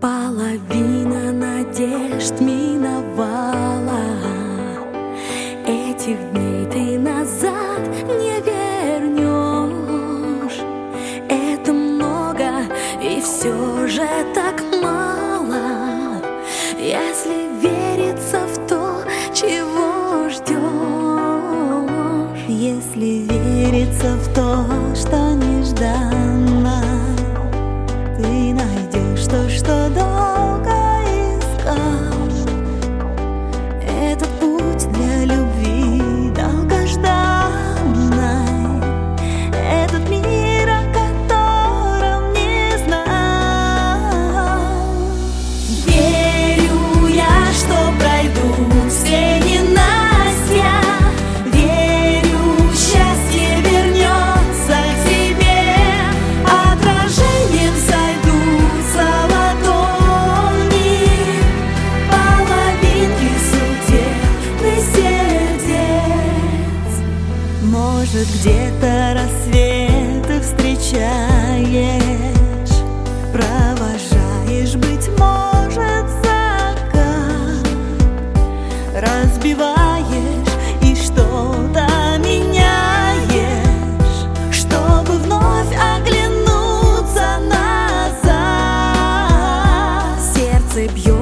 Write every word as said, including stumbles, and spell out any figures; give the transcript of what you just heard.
Половина надежд миновала. Этих дней ты назад не вернешь. Это много и все же так мало, если верится в то, чего ждешь. Если верится в то, что нежданно, ты найдешь то, что долго искал. Это путь для любви долгожданной, этот мир, о котором не знал. Верю я, что пройдут все ненастья. Верю, счастье вернется к тебе. Отражением сойдутся ладони, половинки судебных сердец. Может, где-то рассветы встречаешь, провожаешь, быть может, закат, разбиваешь и что-то меняешь, чтобы вновь оглянуться назад. Сердце бьет